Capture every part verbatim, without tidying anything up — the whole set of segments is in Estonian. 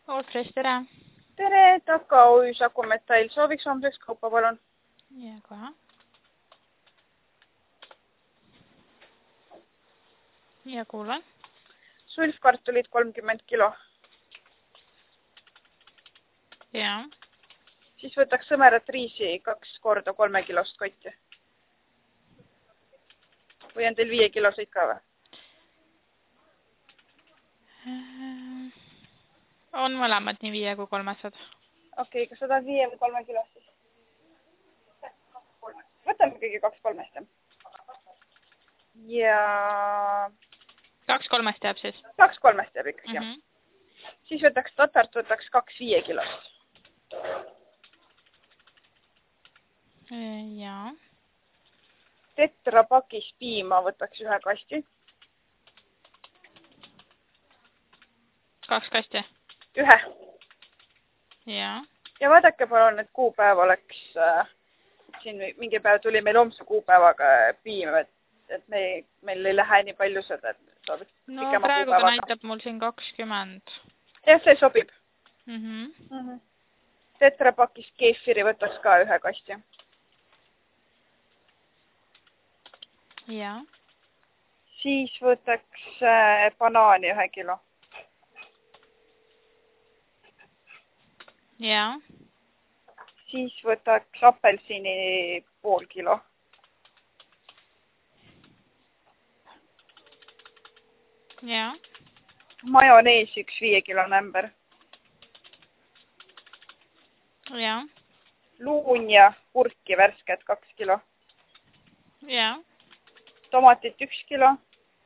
Ootfresh, tere! Tere, Taka O Ü Saku Metall. Sooviks homseks kaupa, palun? Ja, kohe. Ja kuulen. Sulfkartulid kolmkümmend kilo. Ja. Siis võtaks sõmerat riisi kaks korda kolme kilost kotti. Või on teil viie kiloseid ka või? On mõlemad nii viie kui kolmesed. Okei, kas sa tahad viie või kolme kilost siis? Võtame kõige kaks kolmest. Ja... Kaks kolmest jääb siis? Kaks kolmest jääb ikkagi, mm -hmm. jah. Siis võtaks tatart, võtaks kaks viie kilost. Ja. Tetra pakis piima võtaks ühe kasti. Kaks kasti? Ühe. Ja. Ja vaadake palun, et kuupäev oleks, äh, siin mingi päev tuli meil homse kuupäevaga piim, et, et me, meil ei lähe nii palju seda, et sobib no pikema praegu ta näitab mul siin kakskümmend. Jah, see sobib. Mm -hmm. Mm -hmm. Tetra pakis keefiri võtaks ka ühe kasti. Ja. Siis võtaks äh, banaani ühe kilo. Ja. Siis võtaks apelsini pool kilo. Ja. Majonees üks viie kilo nämber. Ja. Luun ja purki värsket kaks kilo. Ja. Tomatit üks kilo.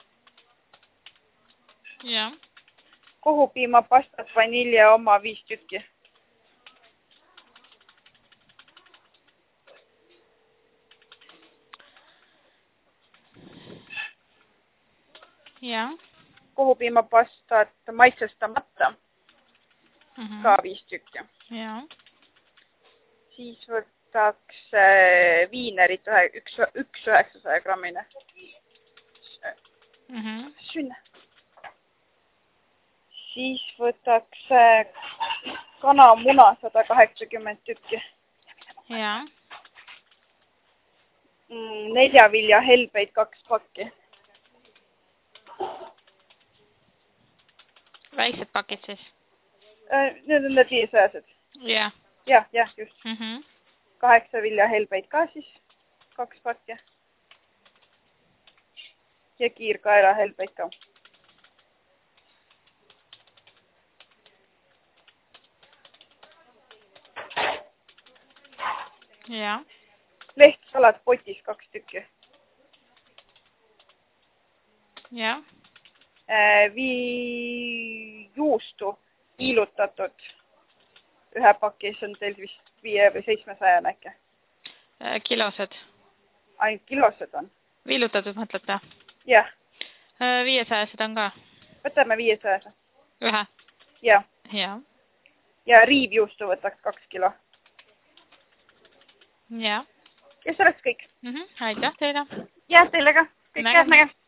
Ja. Kohupiima pastat vanilja oma viis tükki. Ja. Kohupiima pastat maitsestamata mm -hmm. ka viis tükki. Ja. Siis võtaks äh, viinerit ühe, üks, üks üheksasaja grammine. Mm -hmm. Sünne. Siis võtaks äh, kanamuna sada kaheksakümmend tükki. Ja. Mm, neljavilja helbeid kaks pakki. Väiksed pakid siis? Äh, need on need viiesajased. Ja. Jah, jah, just. Mm -hmm. Kaheksa vilja helbeid ka siis, kaks pakki. Ja kiirkaela helbeid ka. Ja. Lehtsalat potis kaks tükki. Ja. Äh, vii juustu viilutatud ühe pakis on teil vist viie või seitsmesaja äkki. Kilosed? Ainult kilosed on. Viilutatud mõtlete? Jah. Viiesajased on ka? Võtame viiesajase. Ühe? Jah. Ja. Ja riivjuustu võtaks kaks kilo. Ja. Ja see oleks kõik. Mm -hmm. Aitäh teile. Ja teile ka. Kõik head näge.